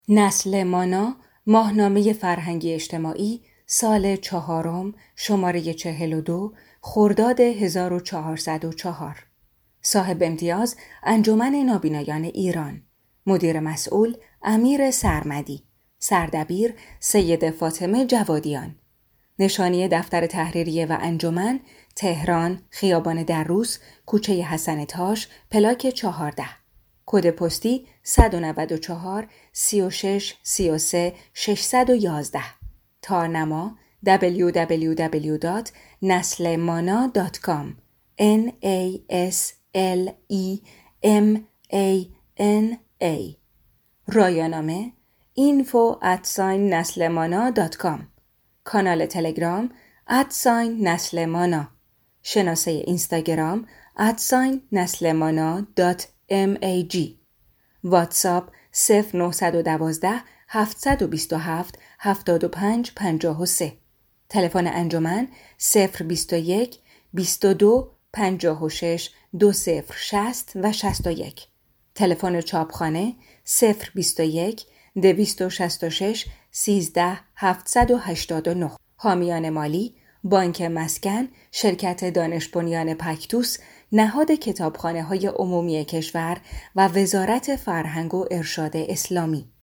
نسل مانا، ماهنامه فرهنگی اجتماعی، سال 4، شماره 42، خرداد 1404. صاحب امتیاز انجمن نابینایان ایران. مدیر مسئول امیر سرمدی. سردبیر سید فاطمه جوادیان. نشانی دفتر تحریریه و انجمن، تهران، خیابان دروس، کوچه حسن تاش، پلاک 14. کد پستی 194 36 33 611. تارنما www.naslemana.com NASLEMANA. رایانامه info@naslemana.com. کانال تلگرام @naslemana. شناسه اینستاگرام @naslemana.mag. واتساپ 0912 727 7553. تلفن انجمن 021 22 56 2060 و 61. تلفن چاپخانه 021 266 13 789. حامیان مالی: بانک مسکن، شرکت دانش بنیان پکتوس، نهاد کتابخانه‌های عمومی کشور و وزارت فرهنگ و ارشاد اسلامی.